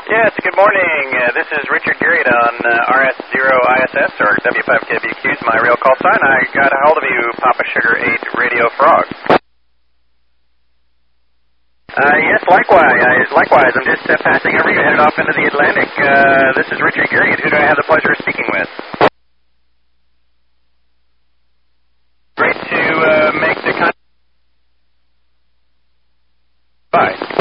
Yes, good morning. This is Richard Garriott on RS0ISS, or W5KBQ is my real call sign. I got a hold of you, Papa Sugar 8 Radio Frog. Yes, likewise. I'm just passing over you, headed off into the Atlantic. This is Richard Garriott. Who do I have the pleasure of speaking with? Great to make the contact. Bye.